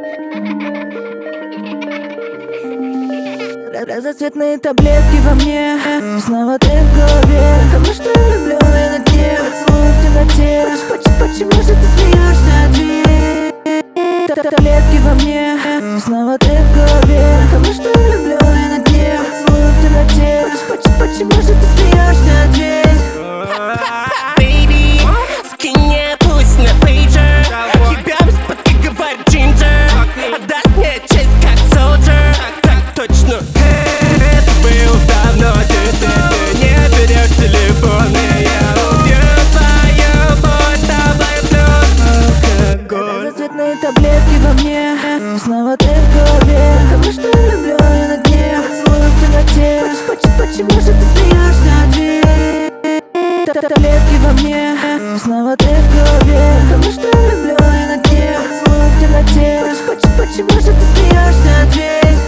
Разноцветные таблетки во мне, снова ты в голове. Потому что я влюблённый на дне, поцелуй в темноте. Почему же ты смеешься, таблетки во мне, снова ты в голове. Потому что я влюблённый на дне, поцелуй в темноте. Почему же ты смеешься, ответь? Baby, скинь мне пусть на пейджер. Тебя бесподвигает джинджер. Отдаст мне честь как солджер. Так точно. Это было давно, ты не берешь телефон, и я убью твою боль, добавлю алкоголь. Разноцветные таблетки во мне, снова ты в голове. Потому что я влюблённый на дне, поцелуй в темноте. Почему же ты смеешься, ответь? Таблетки во мне, снова ты в голове. Потому что я влюблённый на дне, поцелуй в темноте. Почему же ты смеешься, ответь?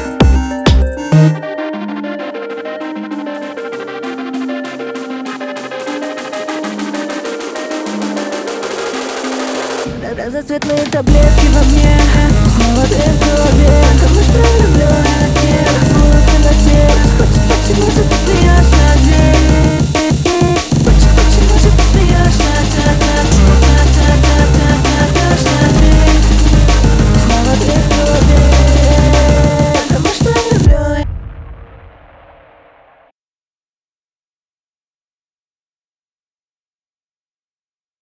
Разноцветные таблетки во мне, снова ты в голове. Потому что я влюблённый на дне, поцелуй в темноте. Почему же ты смеешься?